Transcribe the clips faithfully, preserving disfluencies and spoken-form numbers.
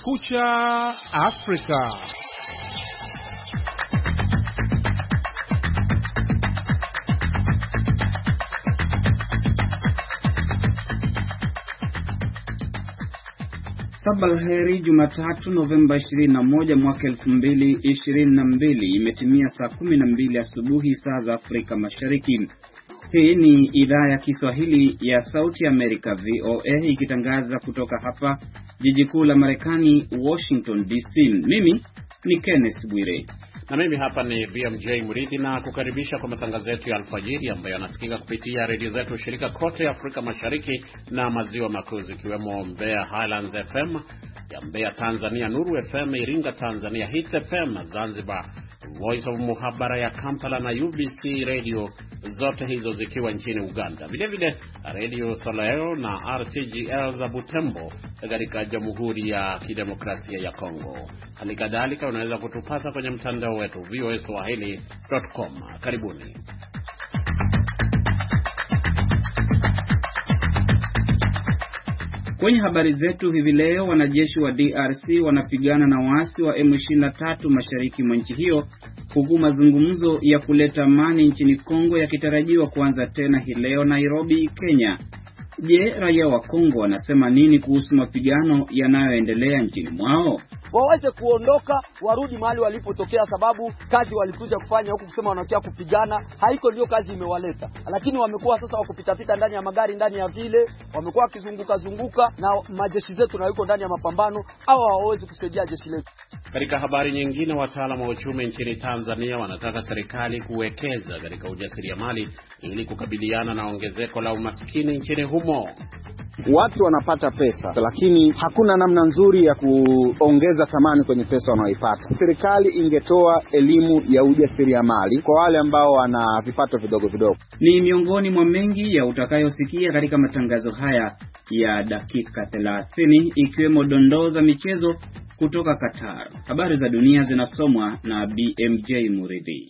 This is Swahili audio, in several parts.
Kumekucha Afrika. Sabaheri, Jumatatu Novemba ishirini na moja mwaka elfu mbili ishirini na mbili, imetimia saa kumi na mbili asubuhi saa za Afrika Mashariki. Hii ni idhaa ya Kiswahili ya Sauti ya Amerika V O A ikitangaza kutoka hapa jiji kuu la Marekani, Washington D C. Mimi ni Kenneth Bwire na mimi hapa ni B M J Murithi, na kukaribisha kwa matangazo yetu ya alfajiri ambayo yanasikika kupitia redio zetu shirika kote Afrika Mashariki na Maziwa Makuu, ikiwemo Mbeya Highlands F M ya Mbeya Tanzania, Nuru F M Iringa Tanzania, Hits F M Zanzibar, Voice of Muhabara ya Kampala na U B C Radio, zote hizo zikiwa nchini Uganda. Vile vile Radio Soleil na R T G L za Butembo katika Jamhuri ya Kidemokrasia ya Kongo. Halikadhalika unaweza kutupata kwenye mtandao wetu v o a swahili dot com. Karibuni. Kwenye habari zetu hivi leo, wanajeshi wa D R C wanapigana na waasi wa M ishirini na tatu mashariki mwa nchi hiyo, huku mazungumzo ya kuleta amani nchini Kongo yakitarajiwa kuanza tena hii leo Nairobi, Kenya. Je, raia wa Kongo wanasema nini kuhusu mapigano yanayoendelea nchini mwao? Waweze kuondoka, warudi mahali walipotokea, sababu kazi walikuja kufanya huku kusema wanakia kupigana haiko ndio kazi imewaleta. Lakini wamekuwa sasa wakupitapita ndani ya magari, ndani ya vile wamekuwa wakizunguka zunguka, na majeshi zetu na yuko ndani ya mapambano, au hawawezi kusaidia jeshi letu. Katika habari nyingine, wataalamu wa uchumi nchini Tanzania wanataka serikali kuwekeza katika ujasiriamali ili kukabiliana na ongezeko la umaskini nchini humo. Watu wanapata pesa, lakini hakuna namna nzuri ya kuongeza thamani kwenye pesa wanayoipata. Serikali ingetoa elimu ya ujasiriamali kwa wale ambao wana vipato vidogo vidogo. Ni miongoni mwa mengi ya utakayosikia katika matangazo haya ya dakika thelathini, ikiwemo dondoo za michezo kutoka Qatar. Habari za dunia zinasomwa na B M J Murithi.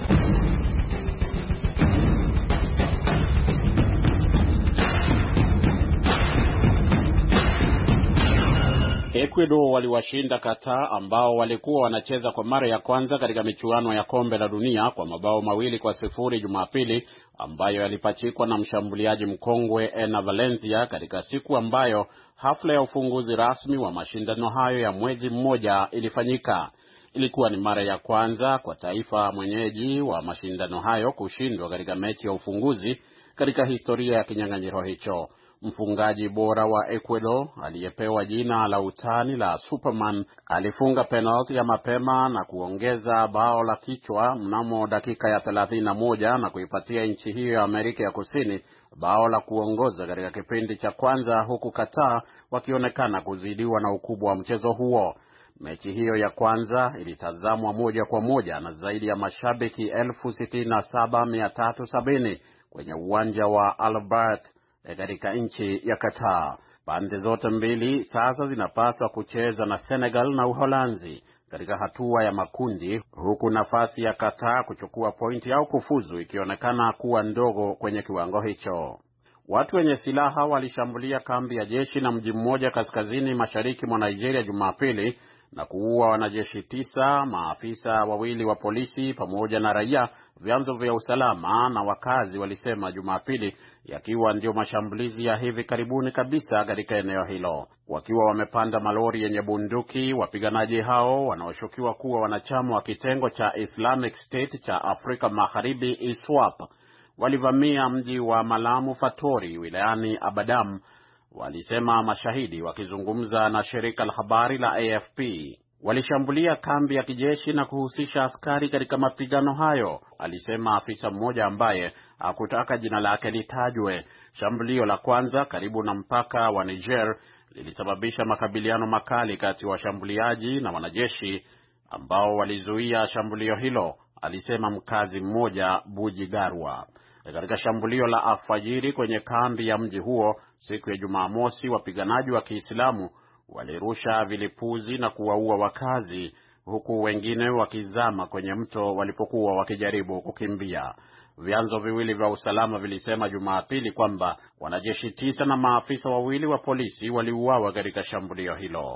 Ecuador waliwashinda Qatar ambao walikuwa wanacheza kwa mara ya kwanza katika michuano ya kombe la dunia kwa mabao mawili kwa sifuri Jumapili, ambayo yalipachikwa na mshambuliaji mkongwe Ena Valencia katika siku ambayo hafla ya ufunguzi rasmi wa mashindano hayo ya mwezi mmoja ilifanyika. Ilikuwa ni mara ya kwanza kwa taifa mwenyeji wa mashindano hayo kushindwa katika mechi ya ufunguzi katika historia ya kinyang'anyiro hicho. Mfungaji bora wa Ecuador aliyepewa jina la utani la Superman alifunga penalti ya mapema na kuongeza bao la kichwa mnamo dakika ya thelathini na moja na kuipatia nchi hiyo ya Amerika ya Kusini bao la kuongoza katika kipindi cha kwanza, huku Qatar wakionekana kuzidiwa na ukubwa wa mchezo huo. Mechi hiyo ya kwanza ilitazamwa moja kwa moja na zaidi ya mashabiki elfu sitini na saba mia tatu sabini kwenye uwanja wa Albert katika nchi ya Qatar. Pande zote mbili sasa zinapaswa kucheza na Senegal na Uholanzi katika hatua ya makundi, huku nafasi ya Qatar kuchukua pointi au kufuzu ikionekana kuwa ndogo kwenye kiwango hicho. Watu wenye silaha walishambulia kambi ya jeshi na mji mmoja kaskazini mashariki mwa Nigeria Jumapili na kuua wanajeshi tisa, maafisa wawili wa polisi pamoja na raia, vyanzo vya usalama na wakazi walisema Jumapili, yakiwa ndio mashambulizi ya hivi karibuni kabisa katika eneo hilo. Wakiwa wamepanda malori yenye bunduki, wapiganaji hao wanaoshukiwa kuwa wanachama wa kitengo cha Islamic State cha Afrika Magharibi I S W A P walivamia mji wa Malamu Fatori wilayani Abadam, walisema mashahidi wakizungumza na shirika la habari la A F P. Walishambulia kambi ya kijeshi na kuhusisha askari katika mapigano hayo, alisema afisa mmoja ambaye hakutaka jina lake litajwe. Shambulio la kwanza karibu na mpaka wa Niger lilisababisha makabiliano makali kati ya washambuliaji na wanajeshi ambao walizuia shambulio hilo, alisema mkazi mmoja Buji Garwa. Katika shambulio la alfajiri kwenye kambi ya mji huo siku ya Jumamosi, wapiganaji wa Kiislamu walirusha vilipuzi na kuwaua wakazi, huku wengine wakizama kwenye mto walipokuwa wakijaribu kukimbia. Vyanzo viwili vya usalama vilisema Jumapili kwamba wanajeshi tisa na maafisa wawili wa polisi waliuawa katika shambulio hilo.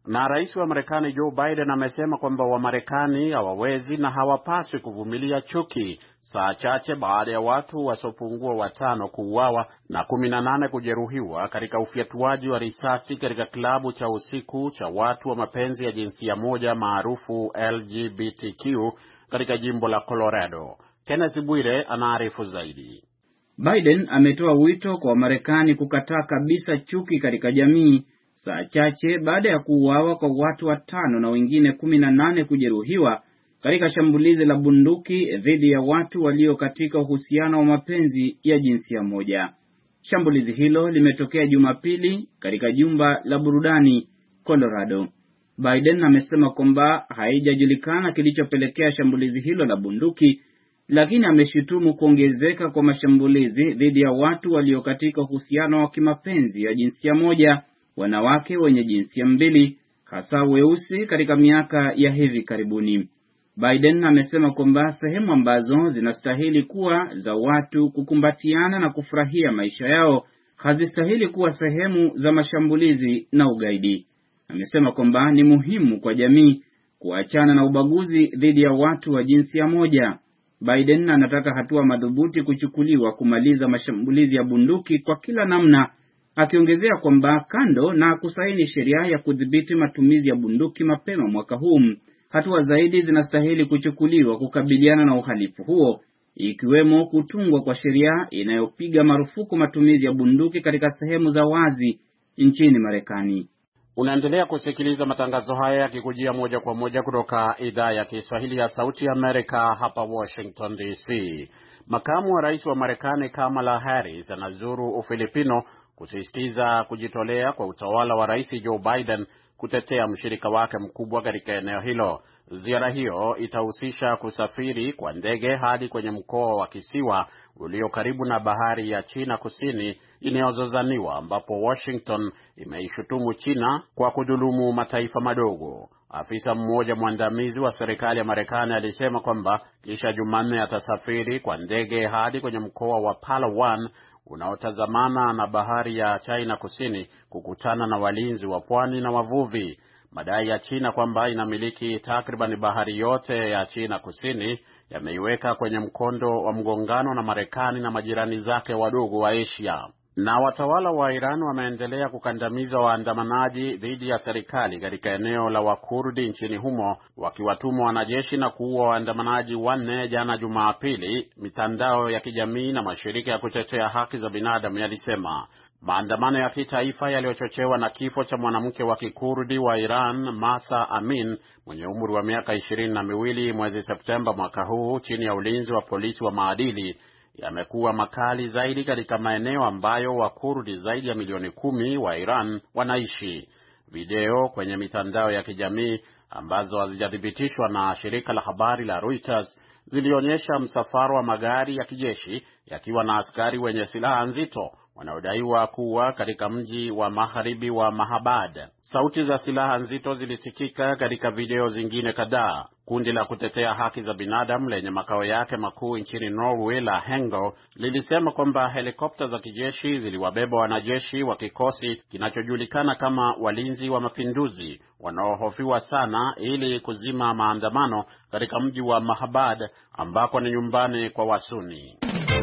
Na rais wa Marekani Joe Biden amesema kwamba Wamarekani hawawezi na hawapaswi kuvumilia chuki, saa chache baada ya watu wasiopungua watano kuuawa na kumi na nane kujeruhiwa katika ufyatuaji wa risasi katika klabu cha usiku cha watu wa mapenzi ya jinsia moja maarufu L G B T Q katika jimbo la Colorado. Kenneth Bwire anaarifu zaidi. Biden ametoa wito kwa Wamarekani kukataa kabisa chuki katika jamii, saa chache baada ya kuuawa kwa watu watano na wengine kumi na nane kujeruhiwa katika shambulizi la bunduki dhidi ya watu walio katika uhusiano wa mapenzi ya jinsia moja. Shambulizi hilo limetokea Jumapili katika jumba la burudani Colorado. Biden amesema kwamba haijajulikana kilichopelekea shambulizi hilo la bunduki, lakini ameshutumu kuongezeka kwa mashambulizi dhidi ya watu walio katika uhusiano wa kimapenzi ya jinsia moja, wanawake wenye jinsia mbili, hasa weusi katika miaka ya hivi karibuni. Biden amesema kwamba sehemu ambazo zinastahili kuwa za watu kukumbatiana na kufurahia maisha yao hazistahili kuwa sehemu za mashambulizi na ugaidi. Amesema kwamba ni muhimu kwa jamii kuachana na ubaguzi dhidi ya watu wa jinsia moja. Biden anataka hatua madhubuti kuchukuliwa kumaliza mashambulizi ya bunduki kwa kila namna, akiongezea kwamba kando na kusaini sheria ya kudhibiti matumizi ya bunduki mapema mwaka huu, hatua zaidi zinastahili kuchukuliwa kukabiliana na uhalifu huo, ikiwemo kutungwa kwa sheria inayopiga marufuku matumizi ya bunduki katika sehemu za wazi nchini Marekani. Unaendelea kusikiliza matangazo haya yakikujia moja kwa moja kutoka idhaa ya Kiswahili ya Sauti ya Amerika hapa Washington D C. Makamu wa rais wa Marekani Kamala Harris anazuru Ufilipino kusisitiza kujitolea kwa utawala wa Rais Joe Biden kutetea mshirika wake mkubwa katika eneo hilo. Ziara hiyo itahusisha kusafiri kwa ndege hadi kwenye mkoa wa kisiwa ulio karibu na bahari ya China Kusini inayozozaniwa, ambapo Washington imeishutumu China kwa kudhulumu mataifa madogo. Afisa mmoja mwandamizi wa serikali ya Marekani alisema kwamba kisha Jumanne atasafiri kwa ndege hadi kwenye mkoa wa Palawan unaotazamana na bahari ya China Kusini kukutana na walinzi wa pwani na wavuvi. Madai ya China kwamba inamiliki takriban bahari yote ya China Kusini yameiweka kwenye mkondo wa mgongano na Marekani na majirani zake wadogo wa Asia. Na watawala wa Iran wameendelea kukandamiza waandamanaji dhidi ya serikali katika eneo la Wakurdi nchini humo, wakiwatuma wanajeshi na kuua waandamanaji wanne jana Jumapili, mitandao ya kijamii na mashirika ya kutetea haki za binadamu yalisema. Maandamano ya kitaifa yaliyochochewa na kifo cha mwanamke wa Kikurdi wa Iran, Mahsa Amin, mwenye umri wa miaka ishirini na miwili mwezi Septemba mwaka huu, chini ya ulinzi wa polisi wa maadili, yamekuwa makali zaidi katika maeneo ambayo Wakurdi zaidi ya milioni kumi wa Iran wanaishi. Video kwenye mitandao ya kijamii ambazo hazijathibitishwa na shirika la habari la Reuters zilionyesha msafara wa magari ya kijeshi yakiwa na askari wenye silaha nzito wanaodaiwa kuwa katika mji wa magharibi wa Mahabad. Sauti za silaha nzito zilisikika katika video zingine kadhaa. Kundi la kutetea haki za binadamu lenye makao yake makuu nchini Norway la Hengo lilisema kwamba helikopta za kijeshi ziliwabeba wanajeshi wa kikosi kinachojulikana kama walinzi wa mapinduzi wanaohofiwa sana ili kuzima maandamano katika mji wa Mahabad ambako ni nyumbani kwa Wasuni.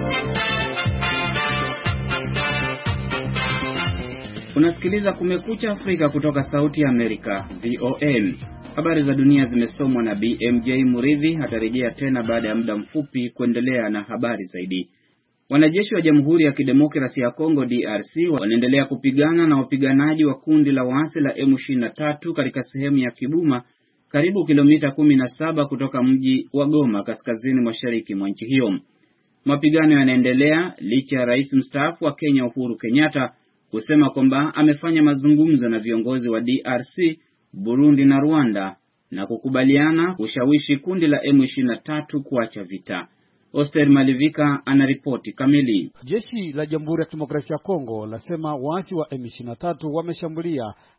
Unasikiliza Kumekucha Afrika kutoka Sauti ya Amerika, V O M. Habari za dunia zimesomwa na B M J Muridhi. Atarejea tena baada ya muda mfupi kuendelea na habari zaidi. Wanajeshi wa Jamhuri ya Kidemokrasia ya Kongo D R C wanaendelea kupigana na wapiganaji wa kundi la waasi la M ishirini na tatu katika sehemu ya Kibuma, karibu kilomita kumi na saba kutoka mji wa Goma, kaskazini mashariki mwa nchi hiyo. Mapigano yanaendelea licha ya Rais mstaafu wa Kenya Uhuru Kenyatta kusema kwamba amefanya mazungumzo na viongozi wa D R C, Burundi na Rwanda na kukubaliana kushawishi kundi la M ishirini na tatu kuacha vita. Oster Malivika anaripoti kamili. Jeshi la Jamhuri ya Kidemokrasia ya Kongo lasema waasi wa M ishirini na tatu wameshambulia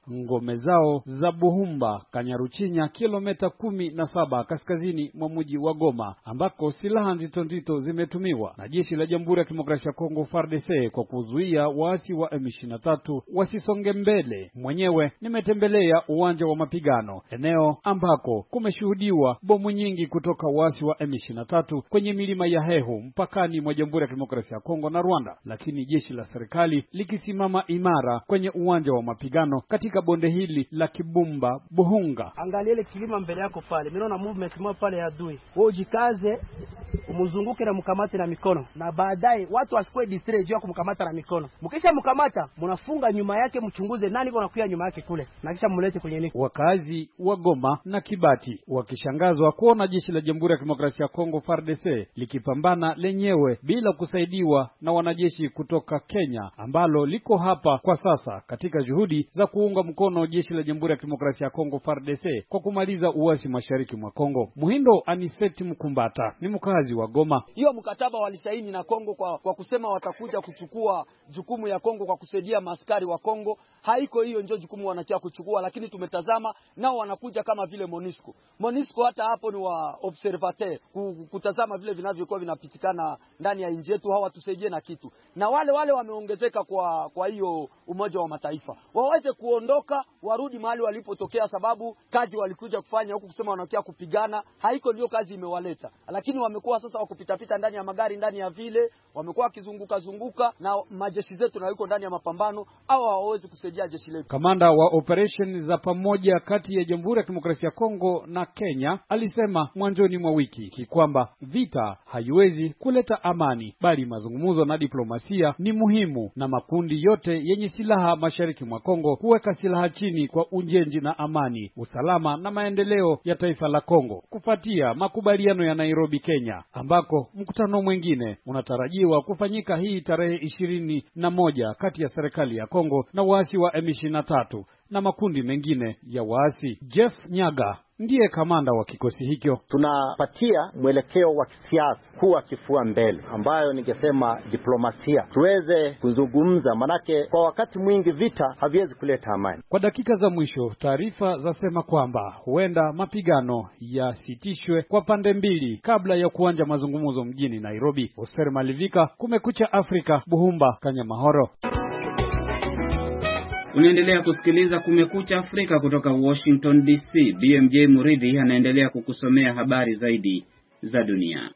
ngome zao za Buhumba, Kanyaruchinya, kilomita kumi na saba kaskazini mwa mji wa Goma, ambako silaha nzito nzito zimetumiwa na jeshi la Jamhuri ya Kidemokrasia ya Kongo F A R D C kwa kuzuia waasi wa M ishirini na tatu wasisonge mbele. Mwenyewe nimetembelea uwanja wa mapigano, eneo ambako kumeshuhudiwa bomu nyingi kutoka waasi wa M ishirini na tatu kwenye milima ya Hehu mpakani mwa Jamhuri ya Kidemokrasia ya Kongo na Rwanda, lakini jeshi la serikali likisimama imara kwenye uwanja wa mapigano katika bonde hili la Kibumba Buhunga. Angalia ile kilima mbele yako pale, mimi naona movement mwa pale ya adui. Wewe ujikaze, umuzunguke na mkamate na mikono, na baadaye watu wasikwe distray juu ya kumkamata na mikono. Mkisha mkamata, mnafunga nyuma yake, mchunguze nani anakuja nyuma yake kule, na kisha mlete kwenye niko. Wakazi wa Goma na Kibati wakishangazwa kuona jeshi la Jamhuri ya Kidemokrasia ya Kongo F A R D C likipambana lenyewe bila kusaidiwa na wanajeshi kutoka Kenya ambalo liko hapa kwa sasa katika juhudi za kuunga mkono jeshi la Jamhuri ya Kidemokrasia ya Kongo F A R D C kwa kumaliza uasi mashariki mwa Kongo. Muhindo Aniseti Mkumbata ni mkazi wa Goma. Hiyo mkataba walisaini na Kongo kwa, kwa kusema watakuja kuchukua jukumu ya Kongo kwa kusaidia maskari wa Kongo. Haiko hiyo ndio jukumu wanataka kuchukua, lakini tumetazama nao wanakuja kama vile MONUSCO. MONUSCO hata hapo ni wa observateur kutazama vile vinavyokuwa vinapitikana ndani ya nchi yetu, hawa tusaidie na kitu. Na wale wale wameongezeka kwa kwa hiyo Umoja wa Mataifa. Waweze kuondoka warudi mahali walipotokea, sababu kazi walikuja kufanya huku kusema wanakia kupigana, haiko ndio kazi imewaleta. Lakini wamekuwa sasa wakupita pita ndani ya magari ndani ya vile, wamekuwa kizunguka zunguka na majeshi zetu na yuko ndani ya mapambano au hawawezi kusaidia jeshi letu. Kamanda wa operation za pamoja kati ya Jamhuri ya Kidemokrasia ya Kongo na Kenya alisema mwanzoni mwa wiki kwamba vita haiwezi kuleta amani, bali mazungumzo na diplomasia ni muhimu, na makundi yote yenye silaha mashariki mwa Kongo kuweka silaha chini kwa ujenzi na amani, usalama na maendeleo ya taifa la Kongo, kufuatia makubaliano ya Nairobi, Kenya, ambako mkutano mwingine unatarajiwa kufanyika hii tarehe ishirini na moja kati ya serikali ya Kongo na waasi wa M ishirini na tatu na makundi mengine ya waasi. Jeff Nyaga ndiye kamanda wa kikosi hicho. Tunapatia mwelekeo wa kisiasa kuwa kifua mbele, ambayo ningesema diplomasia, tuweze kuzungumza, manake kwa wakati mwingi vita haviwezi kuleta amani. Kwa dakika za mwisho, taarifa zasema kwamba huenda mapigano yasitishwe kwa pande mbili kabla ya kuanza mazungumzo mjini Nairobi. Oser Malivika, Kumekucha Afrika, Buhumba, Kanyamahoro. Unaendelea kusikiliza Kumekucha Afrika kutoka Washington D C. B M J Muridhi anaendelea kukusomea habari zaidi za dunia.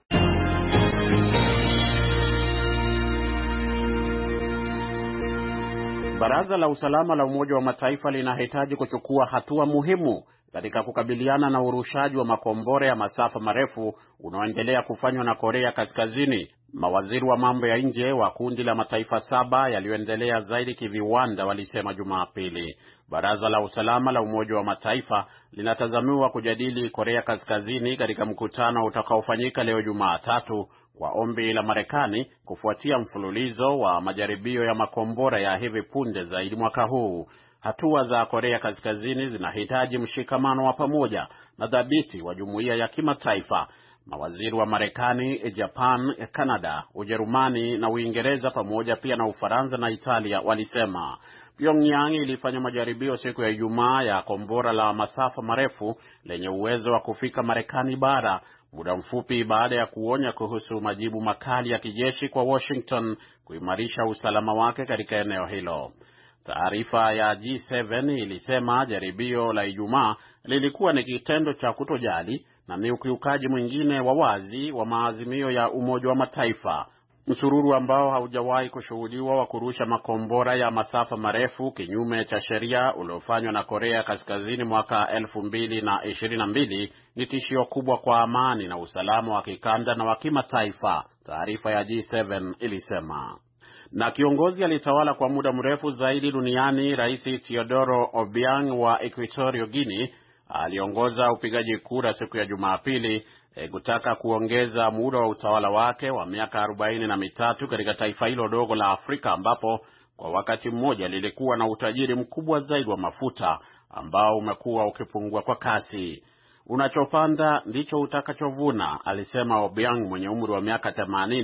Baraza la Usalama la Umoja wa Mataifa linahitaji kuchukua hatua muhimu katika kukabiliana na urushaji wa makombora ya masafa marefu unaoendelea kufanywa na Korea Kaskazini. Mawaziri wa mambo ya nje wa kundi la mataifa saba yaliyoendelea zaidi kiviwanda walisema Jumapili. Baraza la Usalama la Umoja wa Mataifa linatazamiwa kujadili Korea Kaskazini katika mkutano utakaofanyika leo Jumatatu kwa ombi la Marekani kufuatia mfululizo wa majaribio ya makombora ya hivi punde zaidi mwaka huu. Hatua za Korea Kaskazini zinahitaji mshikamano wa pamoja na dhabiti wa jumuiya ya kimataifa. Mawaziri wa Marekani, Japan, Canada, Ujerumani na Uingereza pamoja pia na Ufaransa na Italia walisema. Pyongyang ilifanya majaribio siku ya Ijumaa ya kombora la masafa marefu lenye uwezo wa kufika Marekani bara, muda mfupi baada ya kuonya kuhusu majibu makali ya kijeshi kwa Washington kuimarisha usalama wake katika eneo hilo. Taarifa ya G saba ilisema jaribio la Ijumaa lilikuwa ni kitendo cha kutojali na ni ukiukaji mwingine wa wazi wa maazimio ya Umoja wa Mataifa. Msururu ambao haujawahi kushuhudiwa wa kurusha makombora ya masafa marefu kinyume cha sheria uliofanywa na Korea Kaskazini mwaka elfu mbili na ishirini na mbili ni tishio kubwa kwa amani na usalama wa kikanda na wa kimataifa, taarifa ya G saba ilisema. Na kiongozi alitawala kwa muda mrefu zaidi duniani, Rais Teodoro Obiang wa Equatorial Guinea, aliongoza upigaji kura siku ya Jumapili e, kutaka kuongeza muda wa utawala wake wa miaka arobaini na mitatu katika taifa hilo dogo la Afrika ambapo kwa wakati mmoja lilikuwa na utajiri mkubwa zaidi wa mafuta ambao umekuwa ukipungua kwa kasi. Unachopanda ndicho utakachovuna, alisema Obiang mwenye umri wa miaka themanini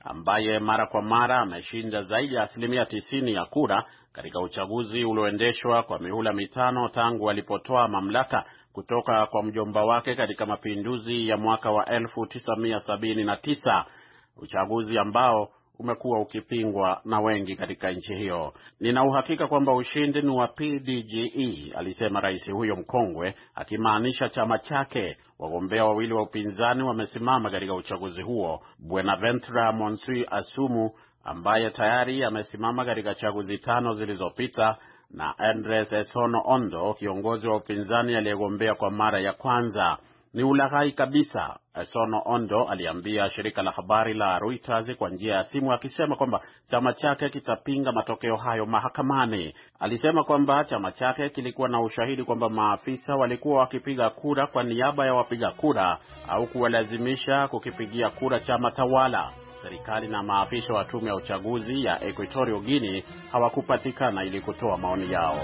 ambaye mara kwa mara ameshinda zaidi ya asilimia tisini ya kura katika uchaguzi ulioendeshwa kwa mihula mitano tangu alipotoa mamlaka kutoka kwa mjomba wake katika mapinduzi ya mwaka wa elfu tisa mia sabini na tisa, uchaguzi ambao umekuwa ukipingwa na wengi katika nchi hiyo. Nina uhakika kwamba ushindi ni wa P D G E, alisema rais huyo mkongwe, akimaanisha chama chake. Wagombea wawili wa upinzani wamesimama katika uchaguzi huo. Buenaventura Monsui Asumu, ambaye tayari amesimama katika chaguzi tano zilizopita, na Andres Esono Ondo, kiongozi wa upinzani aliyegombea kwa mara ya kwanza. Ni ulaghai kabisa, Esono Ondo aliambia shirika la habari la Reuters kwa njia ya simu, akisema kwamba chama chake kitapinga matokeo hayo mahakamani. Alisema kwamba chama chake kilikuwa na ushahidi kwamba maafisa walikuwa wakipiga kura kwa niaba ya wapiga kura au kuwalazimisha kukipigia kura chama tawala. Serikali na maafisa wa tume ya uchaguzi ya Equatorial Guinea hawakupatikana ili kutoa maoni yao.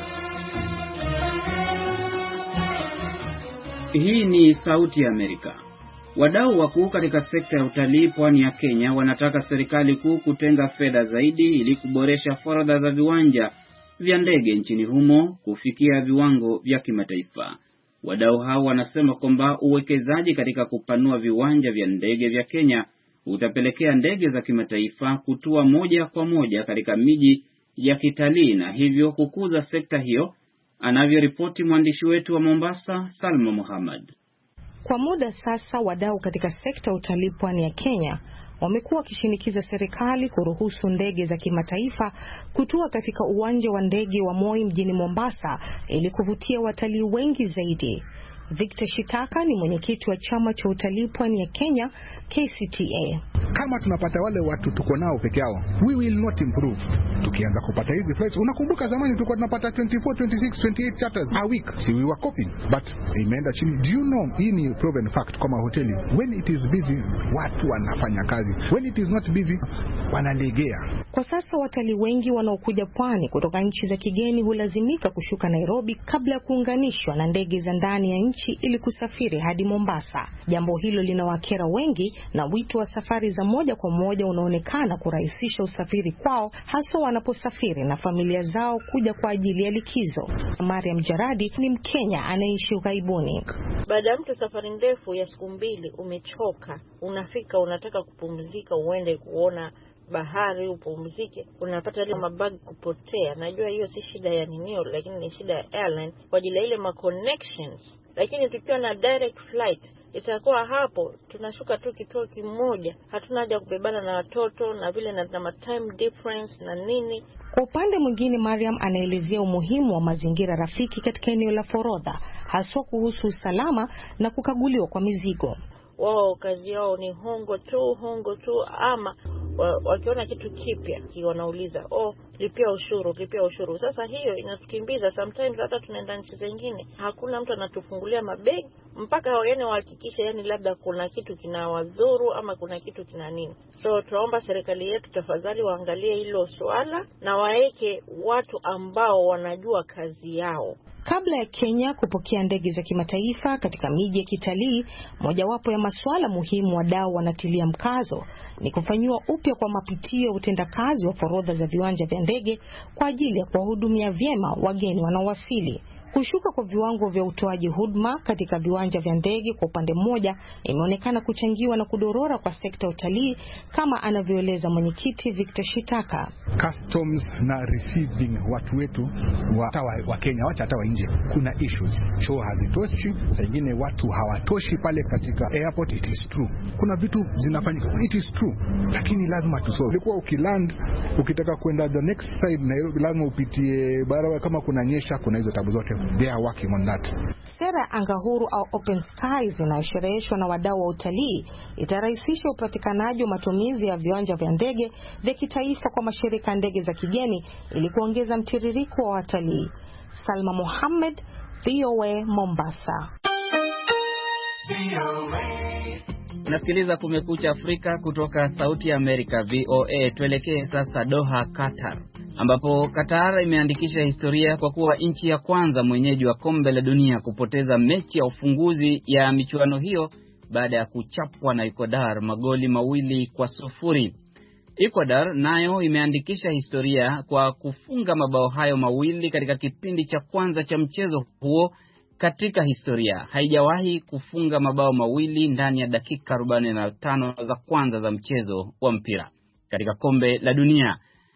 Hii ni Sauti ya Amerika. Wadau wakuu katika sekta ya utalii pwani ya Kenya wanataka serikali kuu kutenga fedha zaidi ili kuboresha forodha za viwanja vya ndege nchini humo kufikia viwango vya kimataifa. Wadau hao wanasema kwamba uwekezaji katika kupanua viwanja vya ndege vya Kenya utapelekea ndege za kimataifa kutua moja kwa moja katika miji ya kitalii na hivyo kukuza sekta hiyo, anavyoripoti mwandishi wetu wa Mombasa, Salma Muhammad. Kwa muda sasa, wadau katika sekta utalii pwani ya Kenya wamekuwa wakishinikiza serikali kuruhusu ndege za kimataifa kutua katika uwanja wa ndege wa Moi mjini Mombasa ili kuvutia watalii wengi zaidi. Victor Shitaka ni mwenyekiti wa chama cha utalii pwani ya Kenya, K C T A. Kama tunapata wale watu tuko nao peke yao, we will not improve. Tukianza kupata hizi flights, unakumbuka zamani tulikuwa tunapata twenty-four, twenty-six, twenty-eight charters a week. Si we were coping, but imeenda chini. Do you know, hii ni proven fact kama hoteli, when it is busy watu wanafanya kazi, when it is not busy wanalegea. Kwa sasa watalii wengi wanaokuja pwani kutoka nchi za kigeni hulazimika kushuka Nairobi kabla ya kuunganishwa na ndege za ndani ya nchi ili kusafiri hadi Mombasa. Jambo hilo linawakera wengi na wito wa safari za moja kwa moja unaonekana kurahisisha usafiri kwao, hasa wanaposafiri na familia zao kuja kwa ajili ya likizo. Mariam Jaradi ni Mkenya anaishi ughaibuni. Baada ya mtu safari ndefu ya siku mbili, umechoka, unafika unataka kupumzika, uende kuona bahari upumzike, unapata ile mabagi kupotea. Najua hiyo si shida ya ninio, lakini ni shida ya airline kwa ajili ya ile ma connections. Lakini tukiwa na direct flight, itakuwa hapo tunashuka tu kituo kimoja, hatuna haja kubebana na watoto na vile na, na time difference na nini. Kwa upande mwingine, Mariam anaelezea umuhimu wa mazingira rafiki katika eneo la forodha, hasa kuhusu usalama na kukaguliwa kwa mizigo. Wao kazi yao ni hongo tu, hongo tu, ama wakiona kitu kipya wanauliza, oh, lipia ushuru, lipia ushuru. Sasa hiyo inatukimbiza. Sometimes hata tunaenda nchi zingine, hakuna mtu anatufungulia mabegi mpaka yani wahakikishe yani labda kuna kitu kinawadhuru ama kuna kitu kina nini. So tunaomba serikali yetu tafadhali waangalie hilo swala na waeke watu ambao wanajua kazi yao. Kabla ya Kenya kupokea ndege za kimataifa katika miji ya kitalii, mojawapo ya masuala muhimu wadau wanatilia mkazo ni kufanywa upya kwa mapitio ya utendakazi wa forodha za viwanja vya ndege kwa ajili ya kuwahudumia vyema wageni wanaowasili. Kushuka kwa viwango vya utoaji huduma katika viwanja vya ndege kwa upande mmoja imeonekana kuchangiwa na kudorora kwa sekta ya utalii, kama anavyoeleza mwenyekiti Victor Shitaka. Customs na receiving watu wetu wa, wa, wa Kenya, wacha hata wa nje, kuna issues. Show hazitoshi, zingine watu hawatoshi pale katika airport. It is true, kuna vitu zinafanyika, it is true, lakini lazima tusolve. Ulikuwa ukiland ukitaka kwenda the next side Nairobi, lazima upitie barabara, kama kuna nyesha, kuna hizo tabu zote. They are working on that. Sera anga huru au open skies inayoshereheshwa na wadau wa utalii itarahisisha upatikanaji wa matumizi ya viwanja vya ndege vya kitaifa kwa mashirika ndege za kigeni ili kuongeza mtiririko wa watalii. Salma Muhammad, V O A, Mombasa. Nasikiliza Kumekucha Afrika kutoka Sauti ya Amerika V O A. Tuelekee sasa Doha, Qatar, ambapo Qatar imeandikisha historia kwa kuwa nchi ya kwanza mwenyeji wa kombe la dunia kupoteza mechi ya ufunguzi ya michuano hiyo baada ya kuchapwa na Ecuador magoli mawili kwa sufuri. Ecuador nayo imeandikisha historia kwa kufunga mabao hayo mawili katika kipindi cha kwanza cha mchezo huo. Katika historia haijawahi kufunga mabao mawili ndani ya dakika arobaini na tano za kwanza za mchezo wa mpira katika kombe la dunia.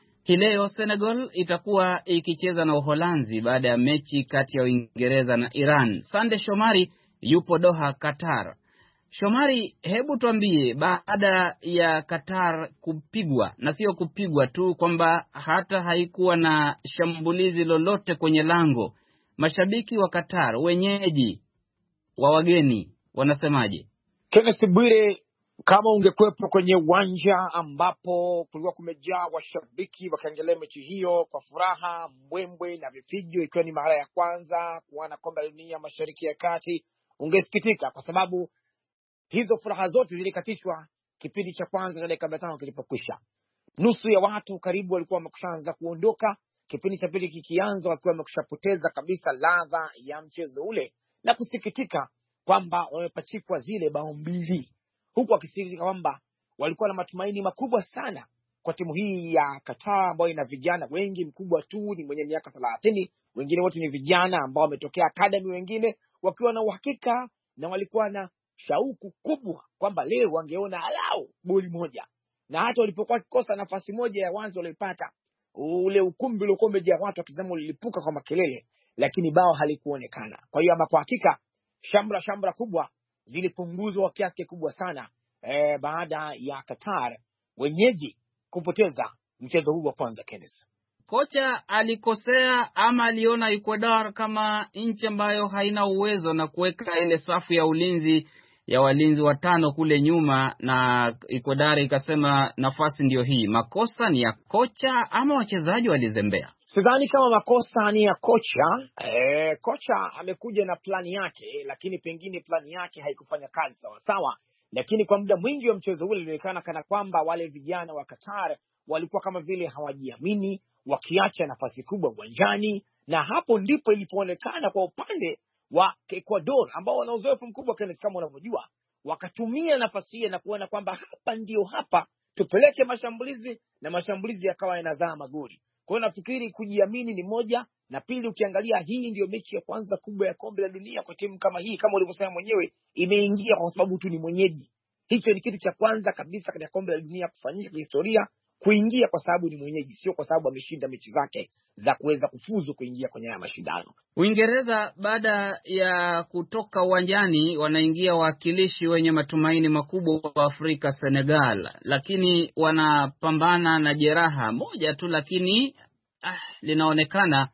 Leo Senegal itakuwa ikicheza na Uholanzi baada ya mechi kati ya Uingereza na Iran. Sande Shomari yupo Doha, Qatar. Shomari, hebu tuambie, baada ya Qatar kupigwa, na sio kupigwa tu, kwamba hata haikuwa na shambulizi lolote kwenye lango, mashabiki wa Qatar, wenyeji wa wageni, wanasemaje? Kenneth Bwire, kama ungekuwepo kwenye uwanja ambapo kulikuwa kumejaa washabiki wakiangalia mechi hiyo kwa furaha, mbwembwe na vifijo, ikiwa ni mara ya kwanza kuona kombe la dunia Mashariki ya Kati, ungesikitika kwa sababu hizo furaha zote zilikatishwa kipindi cha kwanza cha dakika tano kilipokwisha. Nusu ya watu karibu walikuwa wamekushaanza kuondoka, kipindi cha pili kikianza wakiwa wamekushapoteza kabisa ladha ya mchezo ule, na kusikitika kwamba wamepachikwa zile bao mbili, huku wakisikitika kwamba walikuwa na matumaini makubwa sana kwa timu hii ya Qatar ambayo ina vijana wengi. Mkubwa tu ni mwenye miaka thelathini, wengine wote ni vijana ambao wametokea academy, wengine wakiwa na uhakika na walikuwa na shauku kubwa kwamba leo wangeona alau goli moja. Na hata walipokuwa kikosa nafasi moja ya wanzo walipata, ule ukumbi uliokuwa umejaa watu wakizama ulilipuka kwa makelele, lakini bao halikuonekana. Kwa hiyo ama kwa hakika shamra shamra kubwa zilipunguzwa kiasi kikubwa sana eh, baada ya Qatar wenyeji kupoteza mchezo huu wa kwanza. Kenneth, kocha alikosea ama aliona Ecuador kama nchi ambayo haina uwezo na kuweka ile safu ya ulinzi ya walinzi watano kule nyuma, na Ecuador ikasema nafasi ndio hii? Makosa ni ya kocha ama wachezaji walizembea? Sidhani kama makosa ni ya kocha. E, kocha amekuja na plani yake, lakini pengine plani yake haikufanya kazi sawa sawa. Lakini kwa muda mwingi wa mchezo ule ilionekana kana kwamba wale vijana wa Qatar walikuwa kama vile hawajiamini, wakiacha nafasi kubwa uwanjani, na hapo ndipo ilipoonekana kwa upande wa Ecuador ambao wana uzoefu mkubwa Kenneth, kama unavyojua, wakatumia nafasi hiyo na kuona kwamba hapa ndio hapa tupeleke mashambulizi, na mashambulizi yakawa yanazaa magoli. Kwa hiyo nafikiri kujiamini ni moja, na pili ukiangalia hii ndio mechi ya kwanza kubwa ya kombe la dunia kwa timu kama hii, kama ulivyosema mwenyewe, imeingia kwa sababu tu ni mwenyeji. Hicho ni kitu cha kwanza kabisa katika kombe la dunia kufanyika kihistoria, kuingia kwa sababu ni mwenyeji, sio kwa sababu ameshinda mechi zake za kuweza kufuzu kuingia kwenye haya mashindano. Uingereza baada ya kutoka uwanjani wanaingia wawakilishi wenye matumaini makubwa wa Afrika, Senegal, lakini wanapambana na jeraha moja tu, lakini ah, linaonekana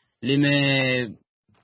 limeharibu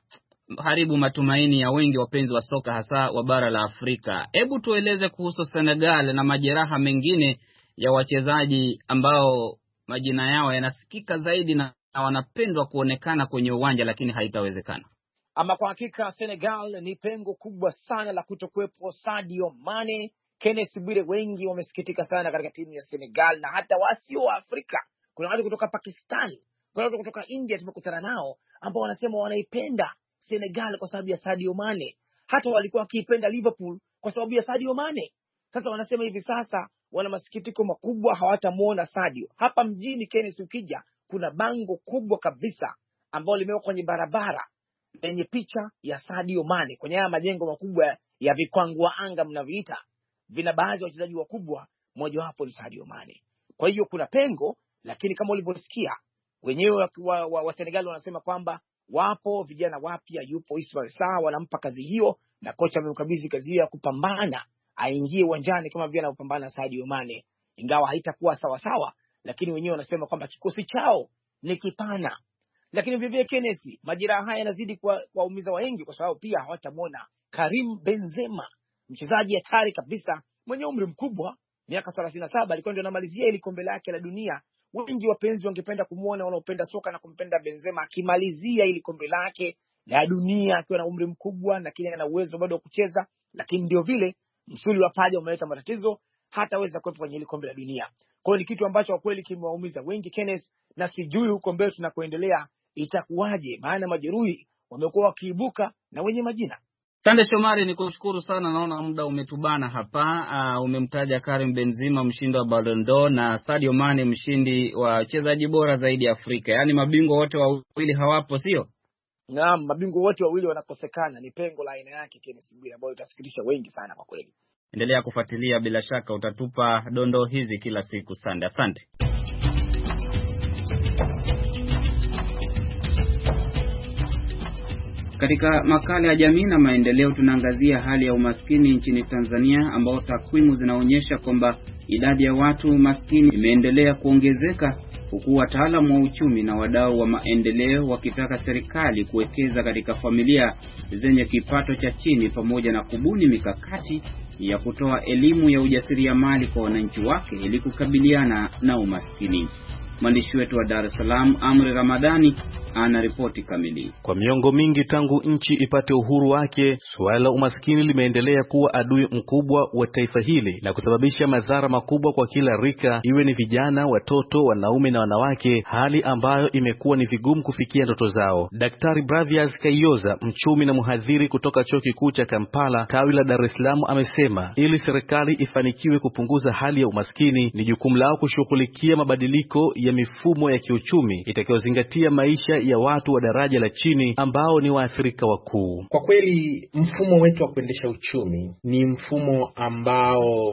matumaini ya wengi wapenzi wa soka hasa wa bara la Afrika. Hebu tueleze kuhusu Senegal na majeraha mengine ya wachezaji ambao majina yao yanasikika zaidi na wanapendwa kuonekana kwenye uwanja, lakini haitawezekana. Ama kwa hakika Senegal ni pengo kubwa sana la kutokuwepo Sadio Mane. Kenneth Bwire, wengi wamesikitika sana katika timu ya Senegal, na hata wasio wa Afrika. Kuna watu kutoka Pakistan, kuna watu kutoka India tumekutana nao ambao wanasema wanaipenda Senegal kwa sababu ya Sadio Mane. Hata walikuwa wakiipenda Liverpool kwa sababu ya Sadio Mane. Sasa wanasema hivi sasa wana masikitiko makubwa, hawatamuona Sadio. Hapa mjini Kenneth, ukija kuna bango kubwa kabisa ambalo limewekwa kwenye barabara lenye picha ya Sadio Mane kwenye haya majengo makubwa ya vikwangua anga mnaviita, vina baadhi ya wachezaji wakubwa, mmoja wapo ni Sadio Mane. Kwa hiyo kuna pengo, lakini kama ulivyosikia wenyewe wa, wa, wa, wa Senegal wanasema kwamba wapo vijana wapya, yupo Ismail Sarr, wanampa kazi hiyo, na kocha amemkabidhi kazi hiyo ya kupambana aingie uwanjani kama vile anapambana Sadio Mane, ingawa haitakuwa sawa sawa, lakini wenyewe wanasema kwamba kikosi chao ni kipana. Lakini vivyo Kenneth, majira haya yanazidi kwa waumiza wengi kwa sababu pia hawatamwona Karim Benzema, mchezaji hatari kabisa mwenye umri mkubwa, miaka thelathini na saba, alikuwa ndio anamalizia ile kombe lake la dunia. Wengi wapenzi wangependa kumuona, wanaopenda soka na kumpenda Benzema akimalizia ile kombe lake la dunia akiwa na umri mkubwa, lakini ana uwezo bado wa kucheza, lakini ndio vile msuli wa paja umeleta matatizo, hataweza kuwepo kwenye ile kombe la dunia. Kwa hiyo ni kitu ambacho kwa kweli kimewaumiza wengi Kenneth, na sijui huko mbele tunakoendelea itakuwaje, maana majeruhi wamekuwa wakiibuka na wenye majina. Sande Shomari, nikushukuru sana, naona muda umetubana hapa. Uh, umemtaja Karim Benzema mshindi wa Ballon d'Or na Sadio Mane mshindi wa wachezaji bora zaidi ya Afrika. Yaani mabingwa wote wawili hawapo, sio? Naam, mabingwa wote wawili wanakosekana. Ni pengo la aina yake Kenneth Bwire ambayo itasikitisha wengi sana kwa kweli. Endelea kufuatilia, bila shaka utatupa dondoo hizi kila siku. Sande, asante. Katika makala ya jamii na maendeleo tunaangazia hali ya umaskini nchini Tanzania, ambao takwimu zinaonyesha kwamba idadi ya watu maskini imeendelea kuongezeka, huku wataalamu wa uchumi na wadau wa maendeleo wakitaka serikali kuwekeza katika familia zenye kipato cha chini pamoja na kubuni mikakati ya kutoa elimu ya ujasiriamali kwa wananchi wake ili kukabiliana na umaskini. Mwandishi wetu wa Dar es Salaam Amri Ramadhani ana ripoti kamili. Kwa miongo mingi tangu nchi ipate uhuru wake, suala la umaskini limeendelea kuwa adui mkubwa wa taifa hili na kusababisha madhara makubwa kwa kila rika, iwe ni vijana, watoto, wanaume na wanawake, hali ambayo imekuwa ni vigumu kufikia ndoto zao. Daktari Bravias Kayoza, mchumi na mhadhiri kutoka Chuo Kikuu cha Kampala tawi la Dar es Salaam, amesema ili serikali ifanikiwe kupunguza hali ya umaskini, ni jukumu lao kushughulikia mabadiliko ya mifumo ya kiuchumi itakayozingatia maisha ya watu wa daraja la chini ambao ni waathirika wakuu. Kwa kweli mfumo wetu wa kuendesha uchumi ni mfumo ambao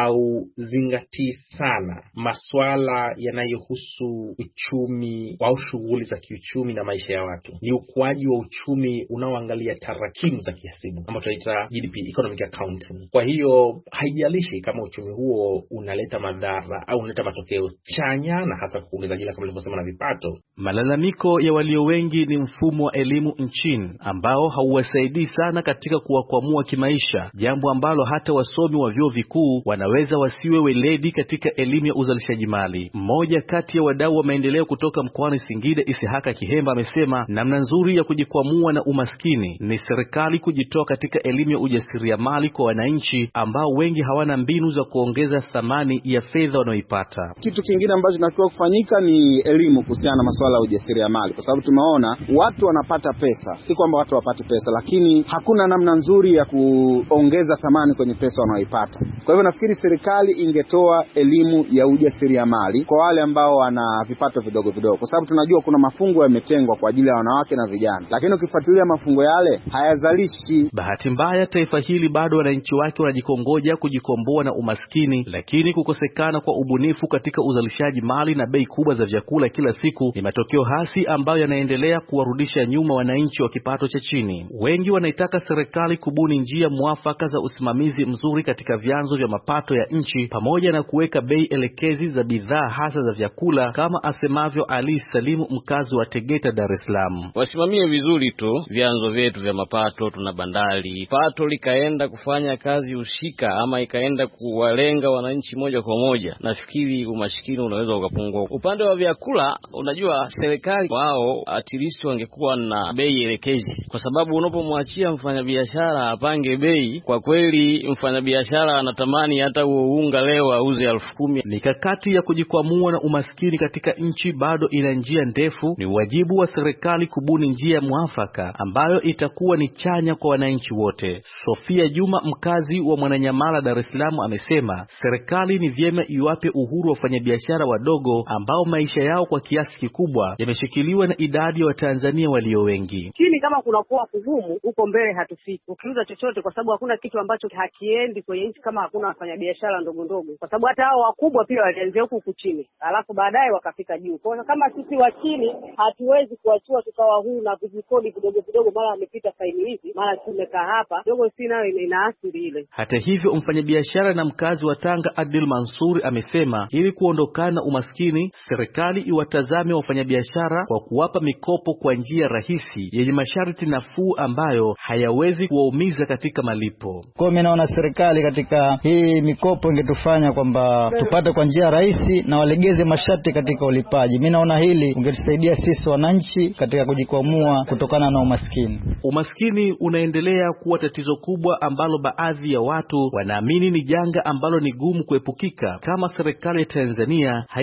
hauzingatii sana masuala yanayohusu uchumi au shughuli za kiuchumi na maisha ya watu. Ni ukuaji wa uchumi unaoangalia tarakimu za kiasibu ambayo tunaita G D P, economic accounting. Kwa hiyo haijalishi kama uchumi huo unaleta madhara au unaleta matokeo chanya na hasa kuongeza ajira kama nilivyosema na vipato. Malalamiko ya walio wengi ni mfumo wa elimu nchini ambao hauwasaidii sana katika kuwakwamua kimaisha, jambo ambalo hata wasomi wa vyuo vikuu wanaweza wasiwe weledi katika elimu ya uzalishaji mali. Mmoja kati ya wadau wa maendeleo kutoka mkoani Singida, Isihaka Kihemba, amesema namna nzuri ya kujikwamua na umaskini ni serikali kujitoa katika elimu ya ujasiriamali kwa wananchi ambao wengi hawana mbinu za kuongeza thamani ya fedha wanayoipata. Kitu kingine ambacho tunatakiwa kufanyika ni elimu kuhusiana na masuala ya ujasiriamali, kwa sababu tumeona watu wanapata pesa, si kwamba watu wapate pesa, lakini hakuna namna nzuri ya kuongeza thamani kwenye pesa wanayoipata. Kwa hivyo nafikiri serikali ingetoa elimu ya ujasiriamali kwa wale ambao wana vipato vidogo vidogo, kwa sababu tunajua kuna mafungo yametengwa kwa ajili ya wanawake na vijana, lakini ukifuatilia mafungo yale hayazalishi. Bahati mbaya taifa hili bado wananchi wake wanajikongoja kujikomboa na umaskini, lakini kukosekana kwa ubunifu katika uzalishaji mali na bei kubwa za vyakula kila siku ni matokeo hasi ambayo yanaendelea kuwarudisha nyuma wananchi wa kipato cha chini. Wengi wanaitaka serikali kubuni njia mwafaka za usimamizi mzuri katika vyanzo vya mapato ya nchi pamoja na kuweka bei elekezi za bidhaa hasa za vyakula, kama asemavyo Ali Salimu, mkazi wa Tegeta, Dar es Salaam. Wasimamie vizuri tu vyanzo vyetu vya mapato. Tuna bandari, pato likaenda kufanya kazi ushika ama ikaenda kuwalenga wananchi moja kwa moja, nafikiri umaskini unaweza ukapungua. Upande wa vyakula, unajua serikali wao at least wangekuwa na bei elekezi, kwa sababu unapomwachia mfanyabiashara apange bei, kwa kweli mfanyabiashara anatamani hata huo unga leo auze elfu kumi. Mikakati ya kujikwamua na umaskini katika nchi bado ina njia ndefu. Ni wajibu wa serikali kubuni njia mwafaka ambayo itakuwa ni chanya kwa wananchi wote. Sofia Juma, mkazi wa Mwananyamala, Dar es Salaam, amesema serikali ni vyema iwape uhuru wa wafanyabiashara wadogo ambao maisha yao kwa kiasi kikubwa yameshikiliwa na idadi ya Watanzania walio wengi. Chini kama kuna kuwa kugumu, huko mbele hatufiki ukiuza chochote, kwa sababu hakuna kitu ambacho hakiendi kwenye nchi kama hakuna wafanyabiashara ndogo ndogo, kwa sababu hata hao wakubwa pia walianzia huku huku chini alafu baadaye wakafika juu. Kwa hiyo kama sisi wa chini hatuwezi kuachua tukawa huu na vijikodi vidogo vidogo, mara amepita faini hizi, mara tumekaa hapa dogo, si nayo inaathiri ile. Hata hivyo, mfanyabiashara na mkazi wa Tanga Adil Mansuri amesema ili kuondokana na umaskini, serikali iwatazame wafanyabiashara kwa kuwapa mikopo kwa njia rahisi yenye masharti nafuu ambayo hayawezi kuwaumiza katika malipo. Kwa mimi naona serikali katika hii mikopo ingetufanya kwamba tupate kwa njia rahisi na walegeze masharti katika ulipaji. Mimi naona hili ungetusaidia sisi wananchi katika kujikwamua kutokana na umaskini. Umaskini unaendelea kuwa tatizo kubwa ambalo baadhi ya watu wanaamini ni janga ambalo ni gumu kuepukika kama serikali ya Tanzania haitokuwa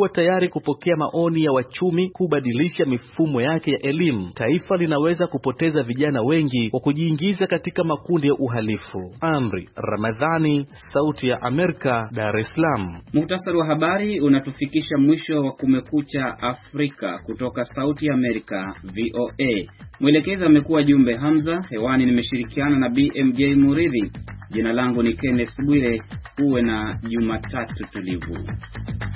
kuwa tayari kupokea maoni ya wachumi kubadilisha mifumo yake ya elimu, taifa linaweza kupoteza vijana wengi kwa kujiingiza katika makundi ya uhalifu. Amri Ramadhani, Sauti ya Amerika, Dar es Salaam. Muhtasari wa habari unatufikisha mwisho wa Kumekucha Afrika kutoka Sauti ya Amerika V O A. Mwelekezi amekuwa Jumbe Hamza, hewani nimeshirikiana na B M J Muridhi. Jina langu ni Kenneth Bwire. Uwe na Jumatatu tulivu.